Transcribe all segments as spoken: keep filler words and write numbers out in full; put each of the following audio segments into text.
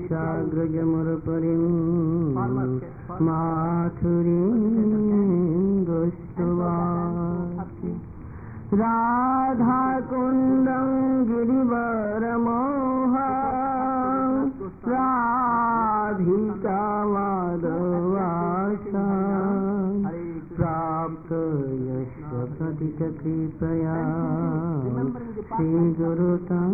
साग्रजमुरपरिं माथुरीं दृष्ट्वासि राधाकुन्दं गिरिवरमोहा राधिका माधवासा प्राप्त यस्य पतितकृपया श्रीगुरुतं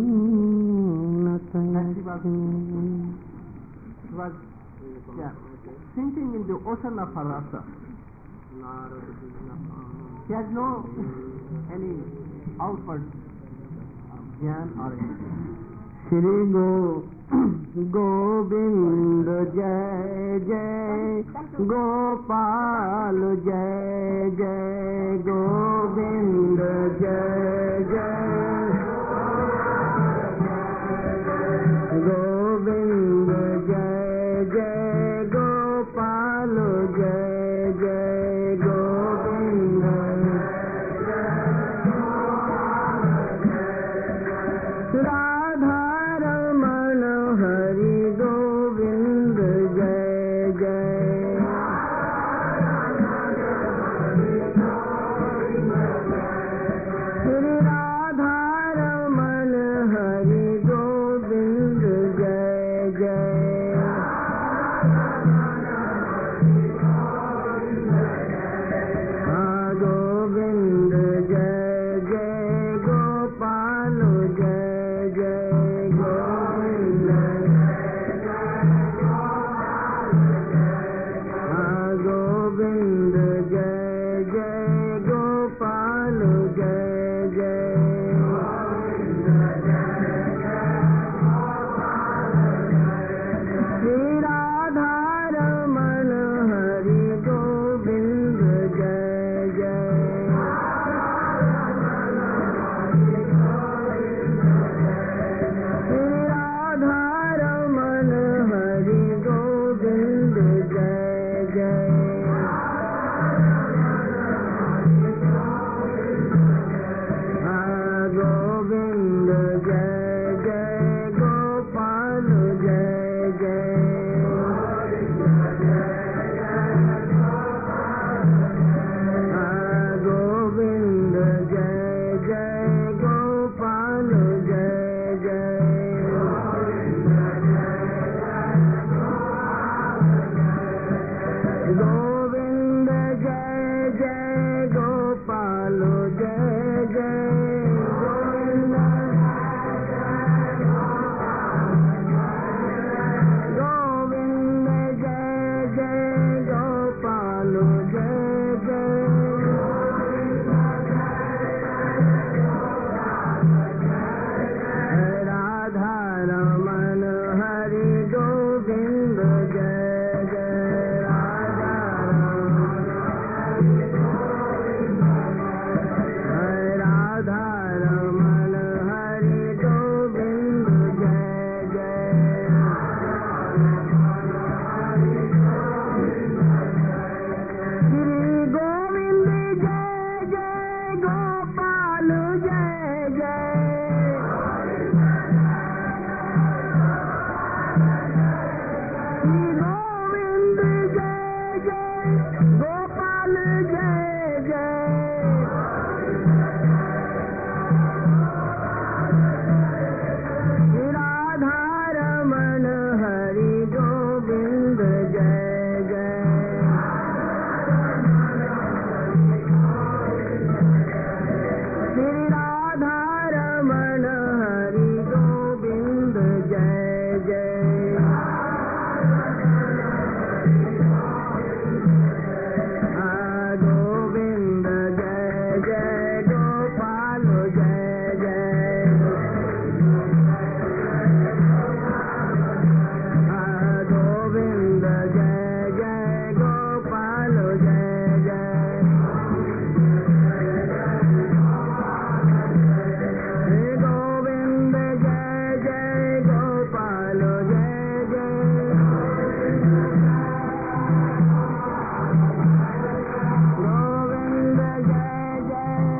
नतमस्मि. Was yeah, sinking in the ocean of her rasa. She has no any outward jnana or anything. Shri Go Govind Jai Jai Gopal Jai Jai Govind Jai Jai Govind Jai Jai Gopal Jai Jai Govind Radha Raman Hari Govind Jai Jai Shri Radha Raman Hari Govind Jai Jai Govind Jai Jai Gopal Jai Jai Govind Govind Jai Jai Gopal Jai Jai Shri Radha Raman Hari Govind Jai Jai Shri Radha Raman Hari Govind Jai Jai Govind Jai Jai Gopal Jai Jai Govind Jai Jai Gopal Jai Jai Govind Jai Jai Gopal Jai Jai Govind Jai Jai Gopal Jai Jai Radha Raman Hari Govind Jai Jai Radha Radha Raman Hari Govind Jai Jai Shri Govind Jai Jai Gopal Jai Jai Shri Govind Jai Jai Gopal Jai Jai Shri Radha Raman Hari Govind Jai Jai Shri Radha Raman Hari Govind Jai Jai Govind Jai Jai Gopal Jai Jai Govind Jai Jai Gopal Jai Jai Govind Jai Jai Gopal Jai Jai Govind Jai Jai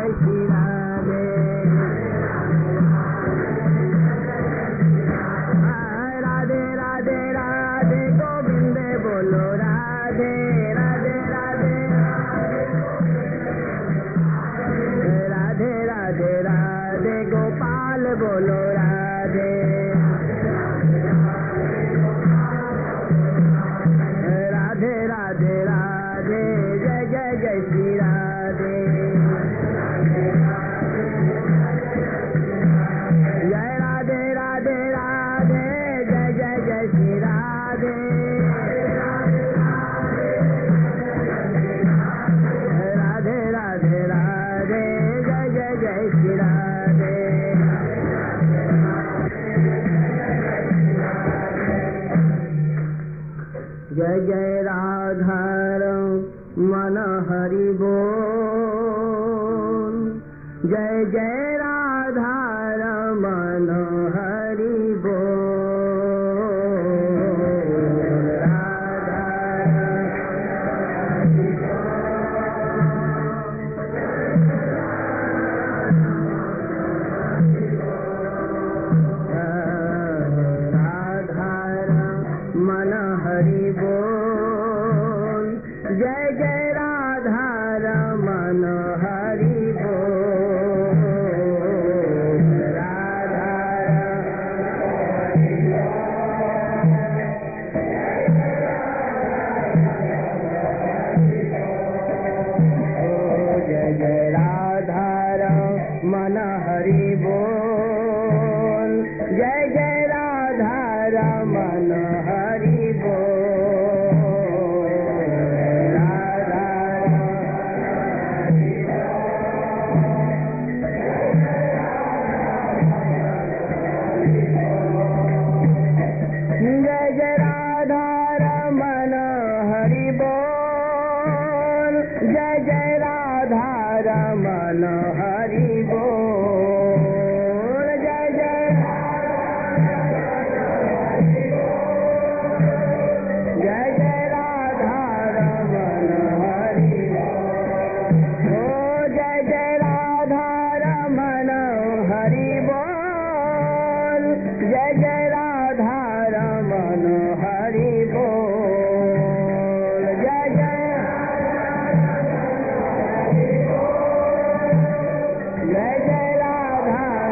जय श्री राधे राधे राधे राधे गोविंद बोलो राधे राधे राधे राधे राधे राधे गोपाल बोलो राधे राधे राधे राधे जय जय जय श्री राधे जय राधे राधे राधे जय जय जय श्री राधे राधे राधे राधे जय जय जय श्री राधे जय जय राधारम मन हरि बोल जय जय राधारम मन हरि बोल राधारम मन हरि बोल जय जय राधा रमन हरि बोल राधा जय जय राधा रमन हरि बोल जय जय राधा रमन हरि बोल जय जय राधा रमन हरि बोल जय जय राधा रमन हरि बोल जय जय जय जय राधा रमन हरि बोल ओ जय जय राधा रमन हरि बोल जय जय राधा रमन हरि बोल जय जय जय जय राधा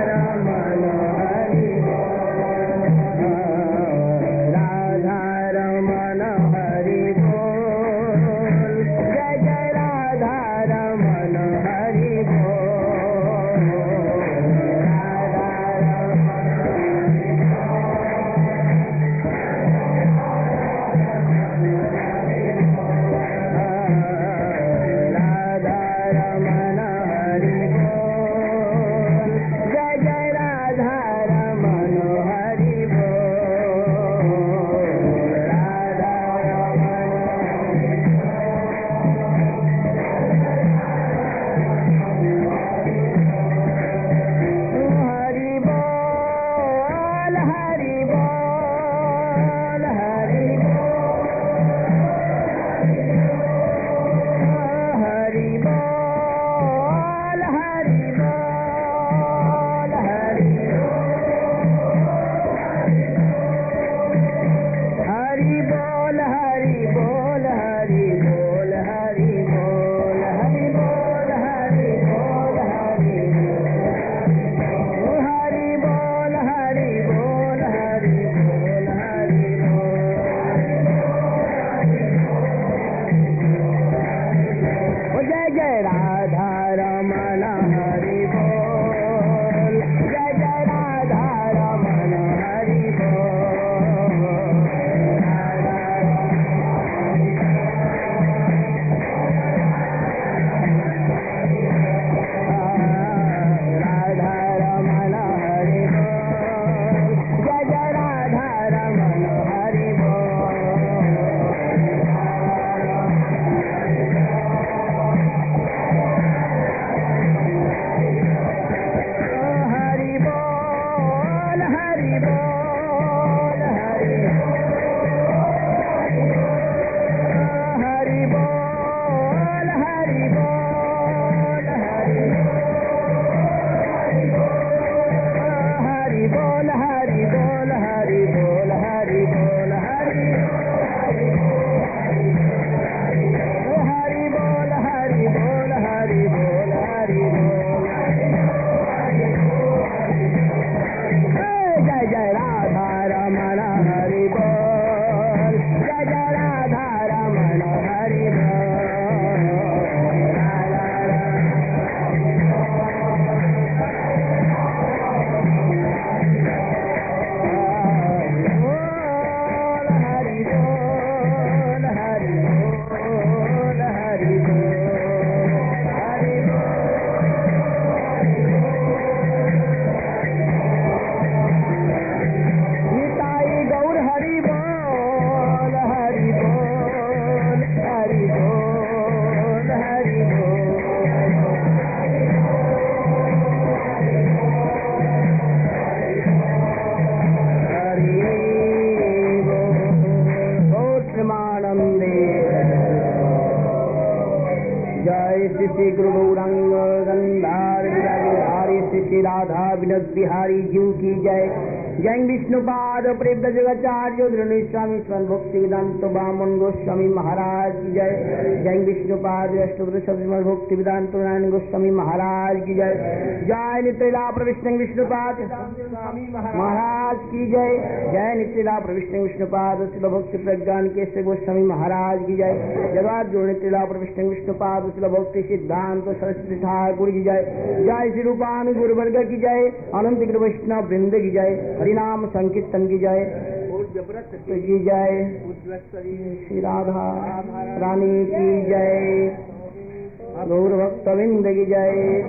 विनोद बिहारी जीव की जय। जय विष्णुपाद परिव्रजगाचार्य धृणी स्वामी स्वन भक्ति वेदांत बामन गोस्वामी महाराज की जय। जय विष्णुपाद अष्टोत्तर भक्ति वेदांत नारायण गोस्वामी महाराज की जय। जय नित्रिला प्रविष्णु विष्णुपाद महाराज की जय। जय नित्रिला प्रविष्णु विष्णुपाद शिव भक्ति प्रज्ञान केशव गोस्वामी महाराज की जय। जगत जो नित्रिला प्रविष्णु विष्णुपाद शिव भक्ति सिद्धांत सरस्वती ठाकुर की जय। जय श्री रूपानु गुरुवर्ग की जय। अनंत गिर वैष्णव वृंद की जय। हरिनाम संकीर्तन की जय की जय। श्री राधा रानी की जय। गौर भक्त वृंद की जय।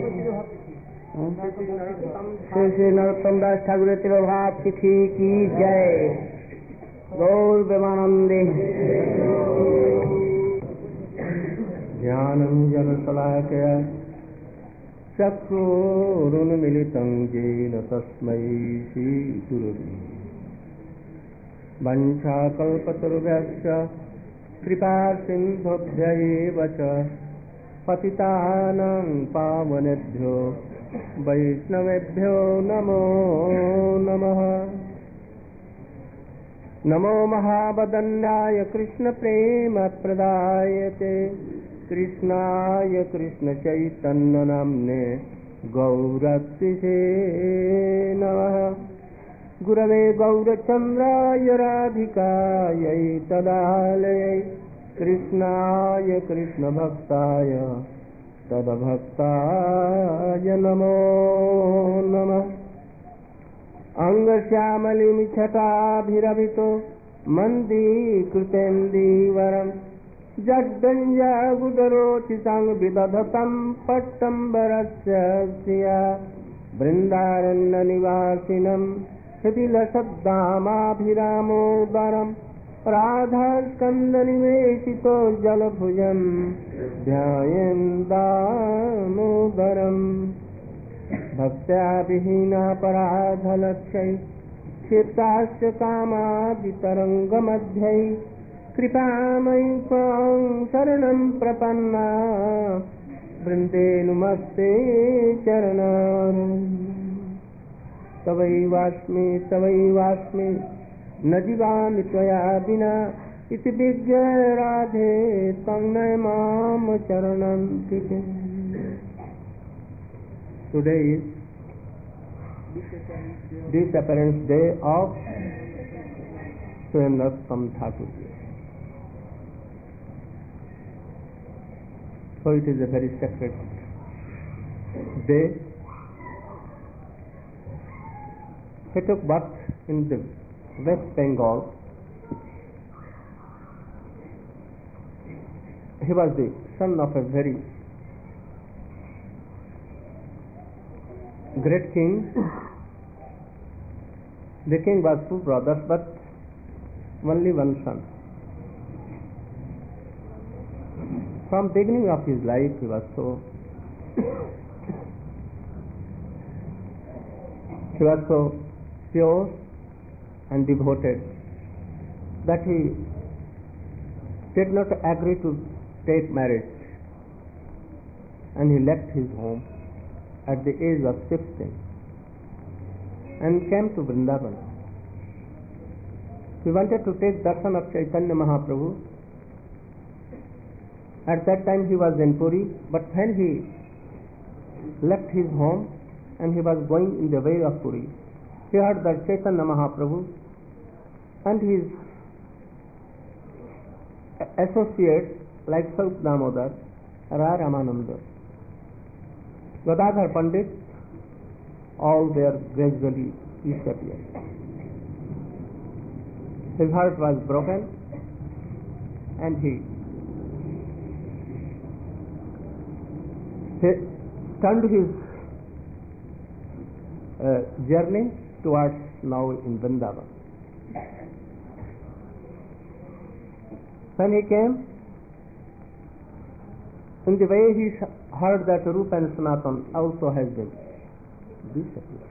श्री श्री नरोत्तम दास ठाकुर तिरुभाव तिथि की जय। गौर प्रेमानंदे। ज्ञानं जनशलाकया चक्षुरुन्मिलितं येन तस्मै श्रीगुरवे वञ्चाकल्पतरुभ्यश्च कृपासिन्धुभ्य एव च पतितानां पावनेभ्यो वैष्णवेभ्यो नमो नमः। नमो महावदन्याय कृष्णप्रेमप्रदायते कृष्णाय कृष्णचैतन्यनाम्ने गौरतिसे नमः। गुरवे गौरचन्द्राय राधिकायै तदालयै कृष्णाय कृष्णभक्ताय तद्भक्ताय नमो नमः। अंगश्यामलिमिच्छटाभिरभितो मन्दीकृतेन्दीवरम् जड्डञ्जागुदरोचितं विदधतं पट्टम्बरस्य श्रिया बृन्दारण्यनिवासिनं हृदिलसद्दामाभिरामोदरं राधास्कन्दनिवेशितो जलभुजं ध्यायन् दामोदरम्। भक्त्या विहीनापराधलक्ष्यै क्षिप्ताश्च कामादितरङ्गमध्यै कृपामयि त्वां शरणं प्रपन्ना वृन्दे नुमस्ते चरणारविन्दम्। तवैवास्मि तवैवास्मि न जीवामि त्वया विना इति विज्ञाय राधे त्वं नय मां चरणं तिष्ठ। Today is disappearance day of Surendra Thakur. So it is a very sacred day. He took birth in the West Bengal. He was the son of a very great king. The king was two brothers, but only one son. From beginning of his life, he was so he was so pure and devoted that he did not agree to take marriage, and he left his home at the age of sixteen and came to Vrindavan. He wanted to take darshan of Chaitanya Mahaprabhu. At that time he was in Puri, but when he left his home and he was going in the way of Puri, he heard that Chaitanya Mahaprabhu and his associates like Swarup Damodar, Rai Ramananda, Gadadhar Pandit, all were gradually disappeared. His heart was broken and he, he turned his uh, journey towards now in Vrindavan. When he came, in the way he heard that Rupa and Sanatan also has been disappeared.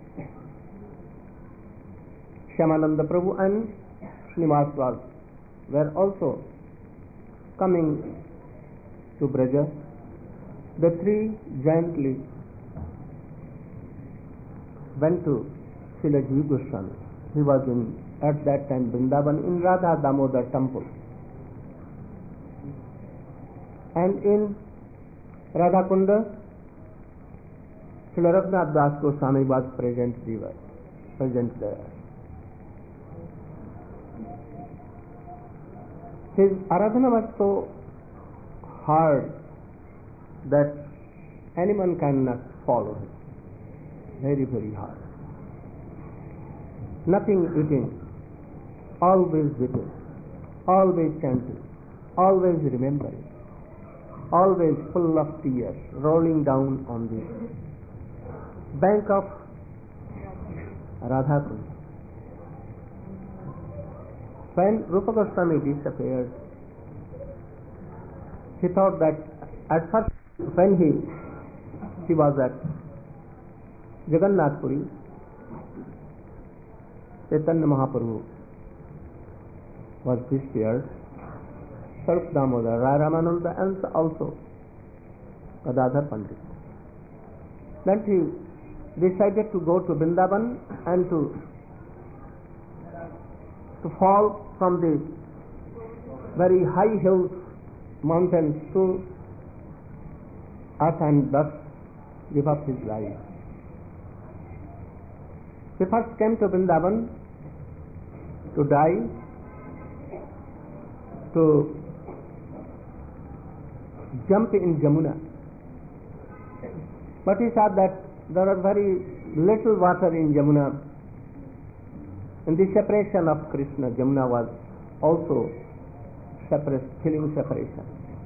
Shyamananda Prabhu and Srinivas were also coming to Braja. The three jointly went to Srila Jiva Goswami. He was in, at that time, Vrindavan in Radha Damodar temple. And in Radha Kunda, Srila Raghunath Das Goswami was present there. Present there. His aradhana was so hard that anyone cannot follow him. Very, very hard. Nothing eating, always weeping, always chanting, always remembering, always full of tears rolling down on the bank of Radha Kunda. When Rupa Goswami disappeared, he thought that at first when he, he was at Jagannath Puri, Chaitanya Mahaprabhu was disappeared, Sarup Damodar, Rai Ramananda, and also Gadadhar Pandit. Then he decided to go to Vrindavan and to to fall from the very high hills, mountains to earth and thus give up his life. He first came to Vrindavan to die, to jump in Jamuna. But he saw that there was very little water in Jamuna. In the separation of Krishna, Jamuna was also separate, feeling separation.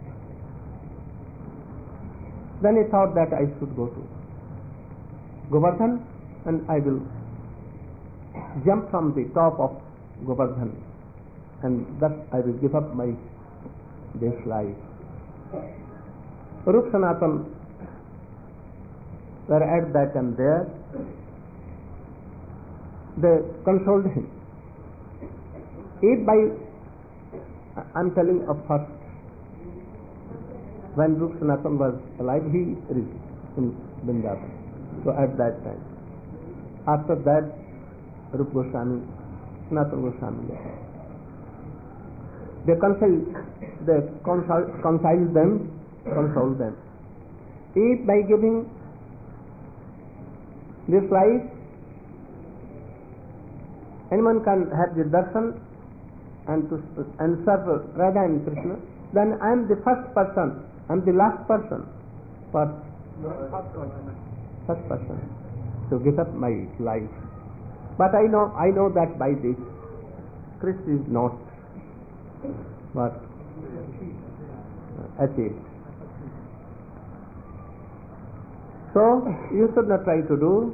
Then he thought that I should go to Govardhan and I will jump from the top of Govardhan and thus I will give up my this life. Rup Sanatan were at that time there. They consoled him. If by, I am telling of first, when Rup Sanatan was alive, he reached in Vrindavan. So at that time. After that, Rup Goswami, Sanatana Goswami left. They consoled, they consoled them, consoled them. If by giving this life, anyone can have the darshan and to and serve Radha and Krishna, then I am the first person, I am the last person, first, first person to give up my life. But I know, I know that by this, Krishna is not what achieved. So you should not try to do.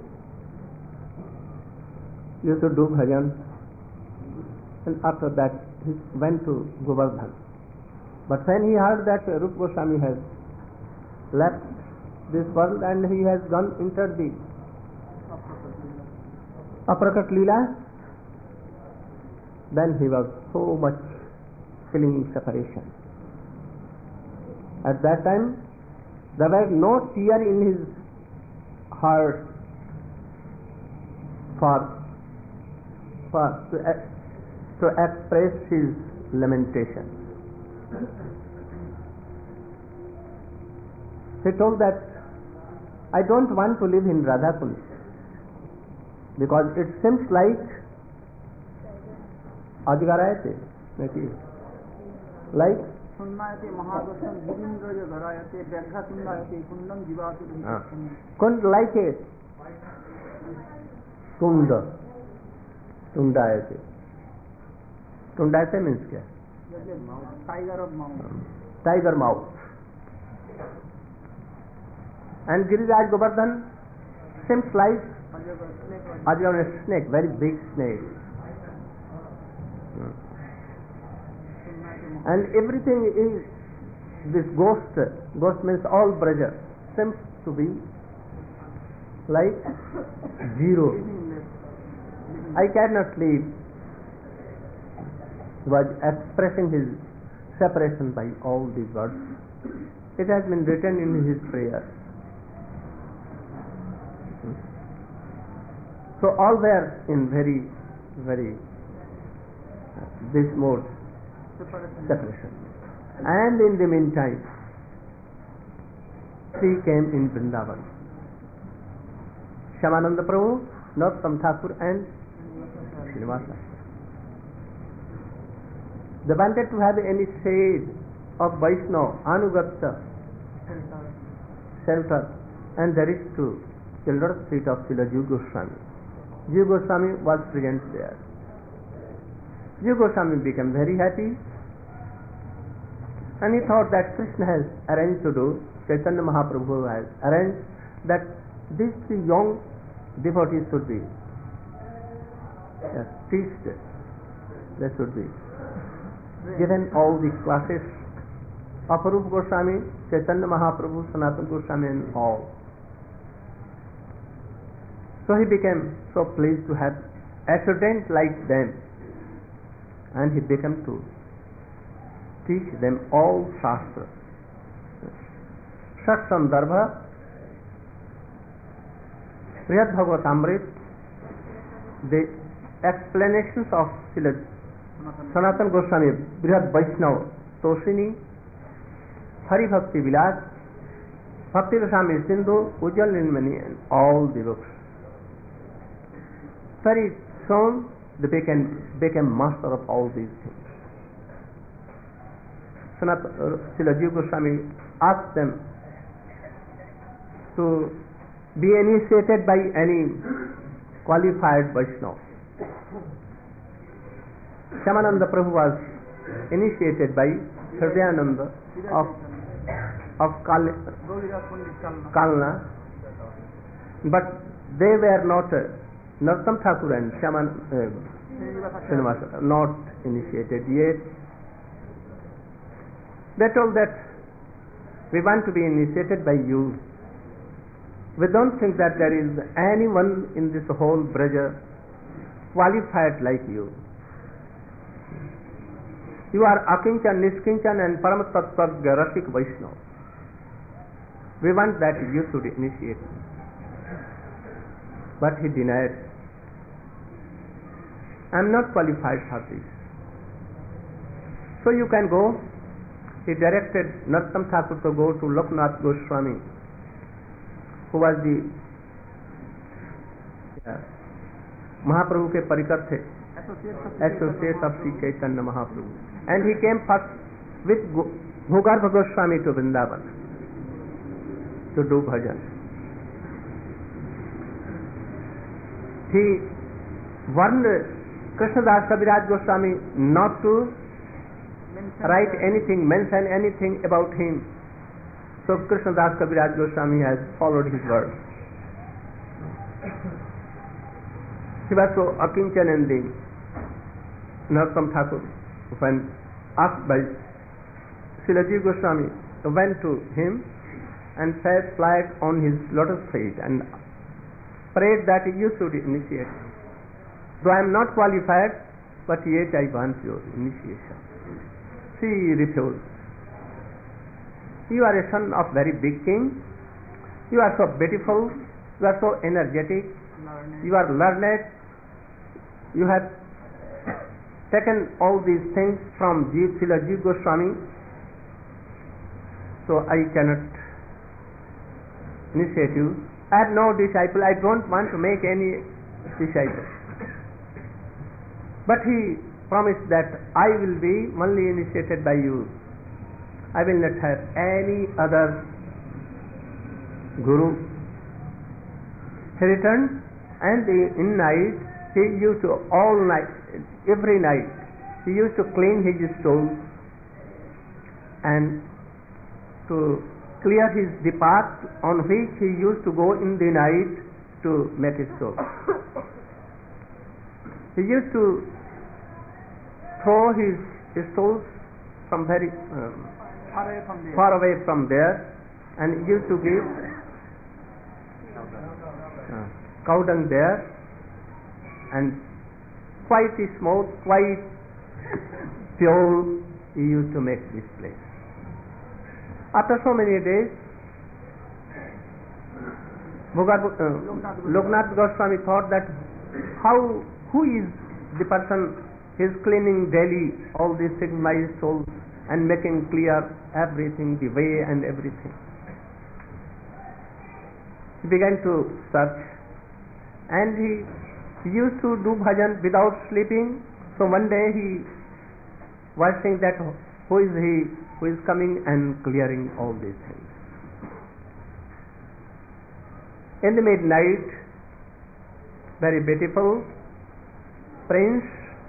You should do bhajan, and after that he went to Govardhan. But when he heard that Rupa Goswami has left this world and he has gone entered the Aprakat Leela, then he was so much feeling separation. At that time there was no tear in his heart for For to, to express his lamentation. He told that I don't want to live in Radhakund because it seems like Ajgarayate, like Kund like it. Kunda. Tundayate. Tundayate means क्या? Tiger of mouth. Tiger mouth. And Giriraj Govardhan seems like Ajvan a snake, very big snake. And everything is this ghost. Ghost means all Braja seems to be like zero. I cannot leave. He was expressing his separation by all these words. It has been written in his prayer. So all were in very, very uh, this mode separation. And in the meantime, three came in Vrindavan. Shyamananda Prabhu, Narottam Thakur and Srinivasa. They wanted to have any shade of Vaishnava, Anugatya, shelter, and there is to the lotus feet of Srila Jiva Goswami. Jiva Goswami was present there. Jiva Goswami became very happy, and he thought that Krishna has arranged to do, Chaitanya Mahaprabhu has arranged that these three young devotees should be yes, teached. They should be given all the classes of Rupa Goswami, Chaitanya Mahaprabhu, Sanatana Goswami and all. So he became so pleased to have a student like them, and he became to teach them all Shastra. Shat Sandarbha, Brihad Bhagavatamrit, the explanations of Srila Sanatana Goswami, Brihad Vaishnava, Toshini, Hari Bhakti Vilas, Bhakti Rasami Sindhu, Ujjal Nilmani, and all the books. Very soon they became, became master of all these things. Sanat, uh, Srila Jiva Goswami asked them to be initiated by any qualified Vaishnava. Shyamananda Prabhu was initiated by Hridayananda of, of Kal Kalna, but they were not, uh, Narottam Thakur and Shyaman, uh, Srinivasa, not initiated yet. They told that we want to be initiated by you. We don't think that there is anyone in this whole Braja qualified like you. You are Akinchan, Niskinchan and Paramatattvagya Rasik Vaishnava. We want that you should initiate. But he denied. I am not qualified for this. So you can go. He directed Narottam Thakur to go to Loknath Goswami, who was the yeah, Mahaprabhu ke parikar the, associate of Sri Chaitanya Mahaprabhu. And he came first with Bhugarbha Goswami to Vrindavan to do bhajan. He warned Krishnadas Kaviraj Goswami not to write anything, mention anything about him. So Krishnadas Kaviraj Goswami has followed his word. He was so akinchan and the Narottam Thakur, when asked by Srila Jiva Goswami, went to him and sat flat on his lotus feet and prayed that you should initiate. Though I am not qualified, but yet I want your initiation. She refused. You are a son of very big king. You are so beautiful. You are so energetic. You are learned. You have taken all these things from Srila Jiva Goswami. So I cannot initiate you. I have no disciple. I don't want to make any disciple. But he promised that I will be only initiated by you. I will not have any other guru. He returned, and in night he used to all night, every night he used to clean his stool and to clear his the path on which he used to go in the night to make his stool. He used to throw his stools from very um, far away from there. far away from there, and he used to give uh, cow dung there, and quite smooth, quite pure, he used to make this place. After so many days, Bhugar, uh, Loknath Goswami thought that how, who is the person who is cleaning daily all these signified souls and making clear everything, the way and everything. He began to search, and he used to do bhajan without sleeping. So one day he was saying that who is he who is coming and clearing all these things. In the midnight, very beautiful prince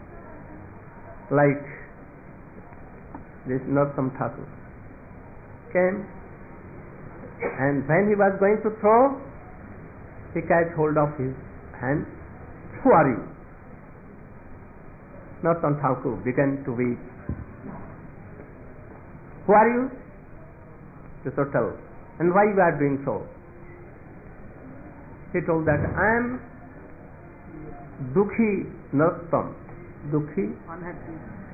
like this Narottam Thakur came, and when he was going to throw, he catch hold of his hand. Who are you? Narottam Thakur began to weep. Who are you? To so tell. And why you are doing so? He told that I am Dukhi Narottam. Dukhi? Unhappy.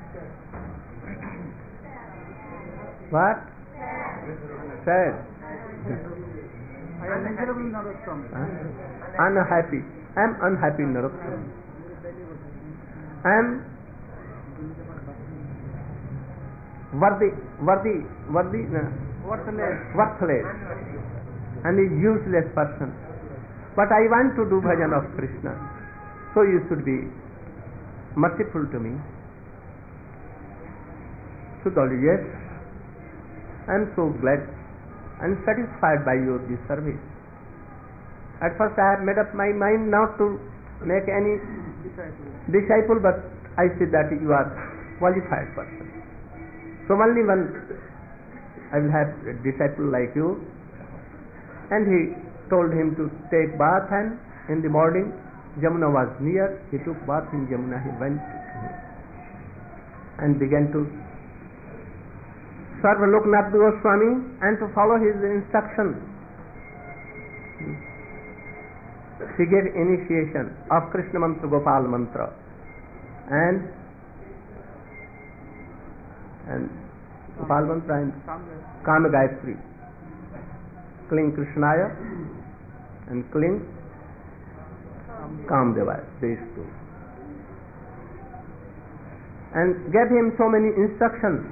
What? Sad. I am miserable Narottam. Huh? Unhappy. I am unhappy Narottam. I am worthy, worthy, worthy, no, Worthless. worthless, and a useless person. But I want to do bhajan of Krishna, so you should be merciful to me. So told you, yes, I am so glad and satisfied by your this service. At first I have made up my mind not to make any disciple, but I see that you are qualified person. So only one I will have a disciple like you. And he told him to take bath, and in the morning Jamuna was near. He took bath in Jamuna. He went and began to serve Loknath Goswami and to follow his instruction. He gave initiation of Krishna Mantra, Gopal Mantra, and and Gopal Mantra and Kama Gayatri. Cling Krishnaya and cling Kamdevaya, these two. And gave him so many instructions.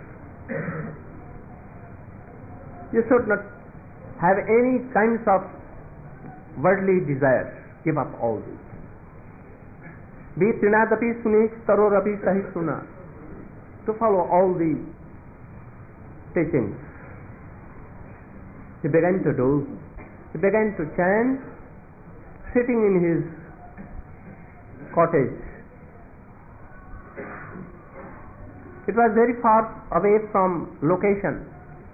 You should not have any kinds of worldly desires. Give up all these. Be trinadapi sunich tarorapi sahisuna. To follow all the teachings. He began to do. He began to chant, sitting in his cottage. It was very far away from location.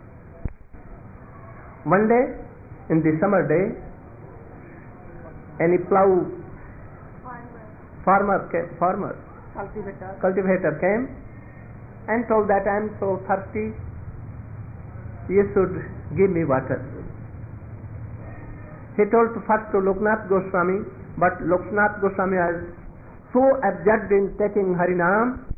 One day, in the summer day, any plow farmer, farmer Cultivator. cultivator came and told that I am so thirsty, you should give me water. He told to first to Loknath Goswami, but Loknath Goswami was so absorbed in taking Harinam